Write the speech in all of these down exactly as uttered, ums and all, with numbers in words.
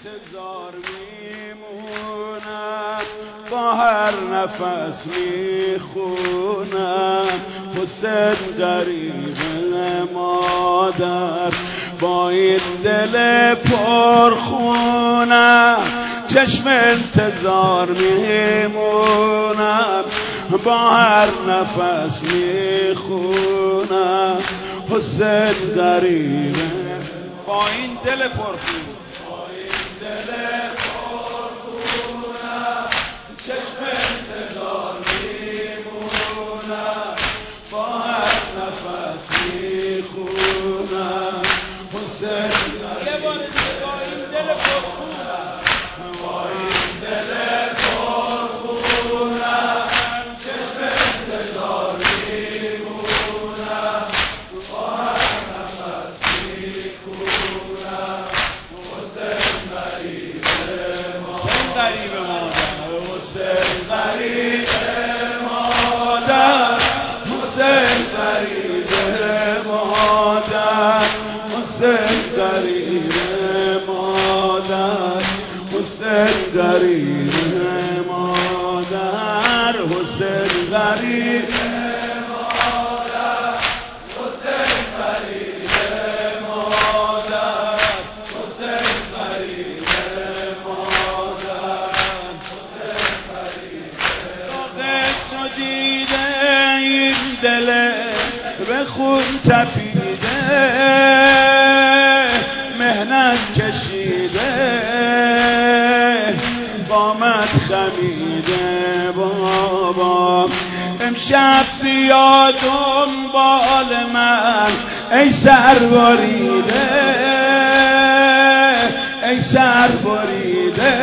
انتظار میمونم، با هر نفس میخونم. حسین غریب مادر، با این دل پرخونم چشم انتظار میمونم، با هر نفس میخونم. حسین غریب با این دل پرخونم، با این دل پرخونم چشم انتظار میمونم، با هر نفس میخونم. حسین یه بار دیگه با این دل پرخونم، با این دل پرخونم چشم انتظار میمونم، با هر نفس میخونم. حسین غریب حسین غریب مادر، حسین غریب مادر، حسین غریب مادر، حسین غریب مادر، حسین غریب مادر، حسین غریب مادر، حسین غریب مادر، حسین غریب مادر، حسین غریب. داغ تو دیده این دل به خون تپیده، مهنت کشیده، قامت خمیده. بابا امشب بیا دنبال من، ای سر بریده، ای سر بریده،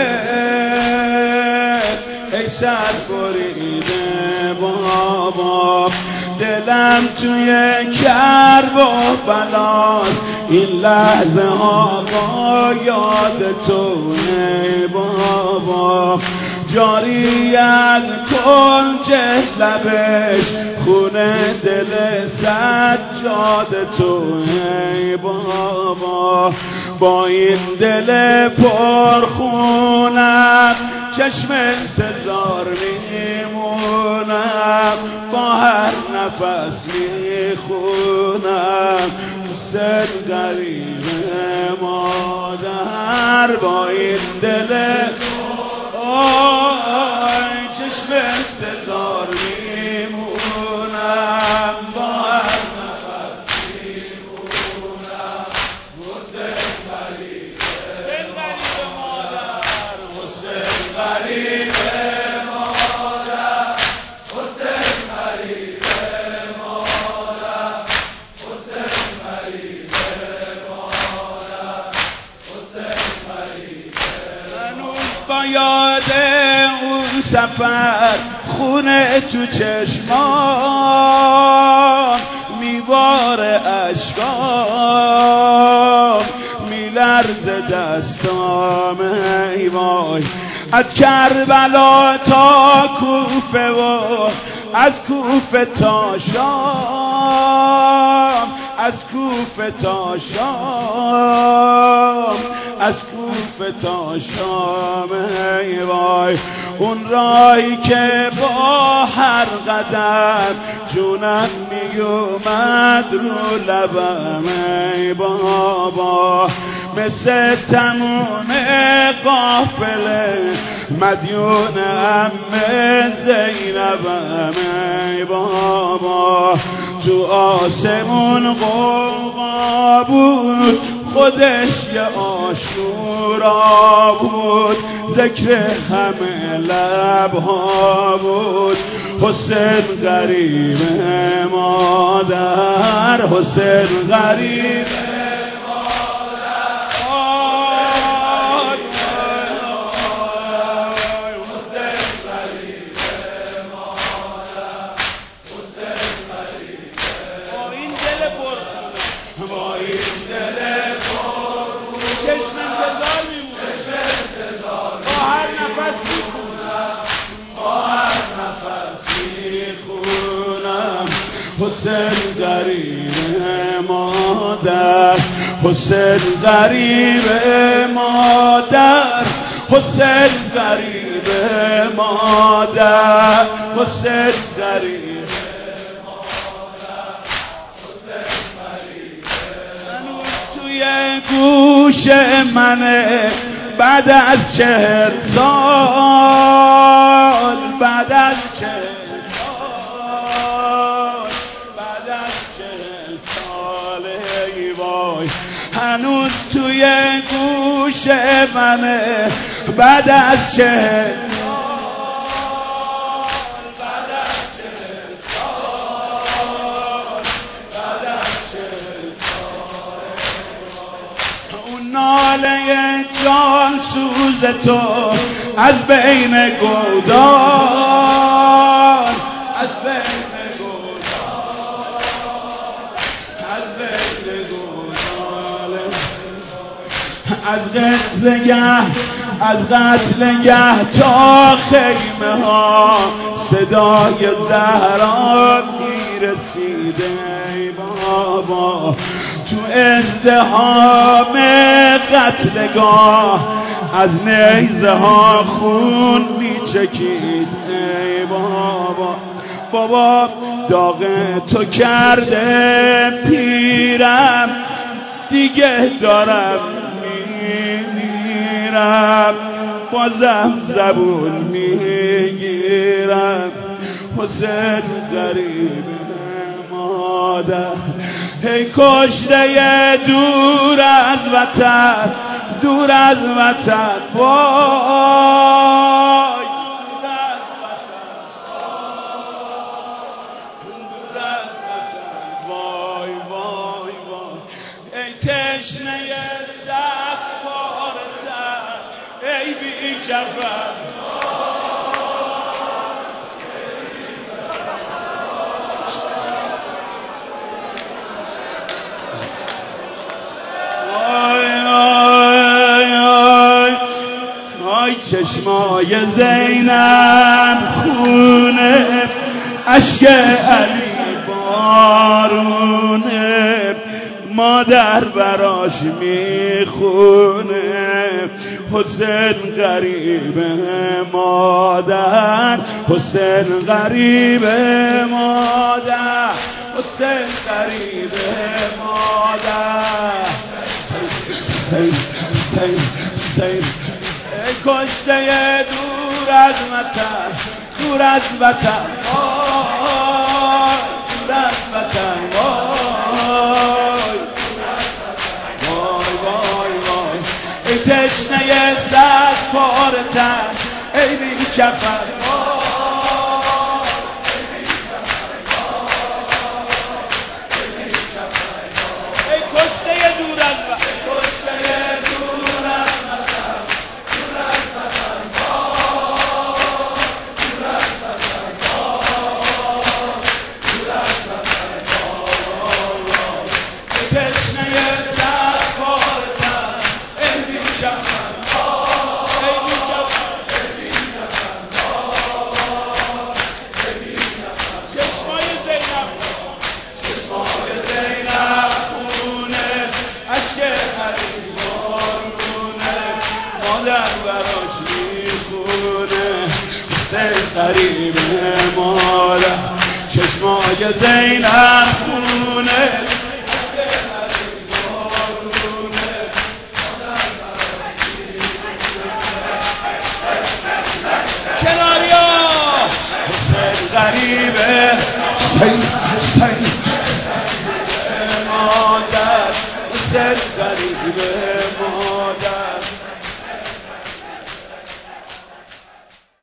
ای سر بریده. بابا دلم توی کرب و بلاست، این لحظه ها با یاد تو ای بابا. جاری از کنج لبش خونه دل سجاد تو ای بابا. با این دل پرخونم چشم انتظار میمونم، با هر نفس میخونم. حسین غریب مادر، با این دل آی چشم انتظار میمونم، با هر نفس میخونم. حسین غریب حسین غریب مادر، حسین غریب مادر، حسین غریب مادر، حسین غریب مادر، حسین غریب. هنوز با یاد اون سفر خونه تو چشمام میباره اشکام، میلرزه دستام ای وای. از کربلا تا کوفه و از کوفه تا شام، از کوفه تا شام، از کوفه تا شام ای وای. اون راهی که با هر قدم جونم میومد رو لبم ای بابا، مثل تموم قافله مدیون عمه زینبم ای بابا. تو آسمون غوغا بود، خودش یه عاشورا بود، ذکر همه لبها بود. حسین غریب مادر، حسین غریب با این دل پرخونم، چشم انتظار میمونم، با هر نفس میخونم، با هر نفس میخونم. حسین غریب مادر، حسین غریب مادر، حسین غریب مادر، حسین غریب مادر، حسین غریب هنوز توی گوش منه بعد از چهل سال، بعد از چهل سال، بعد از چهل سال ای وای هنوز توی گوش منه بعد از چهل سال، بعد از چهل سال، بعد از چهل سال اون ناله جان سوز تو از بین گودان، از بین گودان، از بین گودان، از قتلگه از قتلگه تا خیمه ها صدای زهرا میرسیده ای بابا، تو ازدحام قتلگاه از نیزه ها خون میچکید ای بابا. بابا داغ تو کرده پیرم دیگه دارم میمیرم، بازم زبون میگیرم حسین غریب مادر، ای کشته دور از وطن، دور از وطن وای، دور از وطن، دور از وطن وای وای وای، ای تشنه صد پاره تن، ای بی کفن چشمای زینب خونه، اشک علی بارونه، مادر براش میخونه حسین غریب مادر، حسین غریب مادر، حسین غریب مادر، حسین حسین حسین کشته دور از وطن، دور از وطن وای، دور از وطن وای، وای وای وای، ای تشنه صد پاره تن، ای بی کفن وای، ای کشته دور از وطن، کشته دور از وطن، مادر براش میخونه حسین غریب مادر، چشمای زینب خونه کناریا حسین غریب حسین حسین مادر، حسین غریب مادر.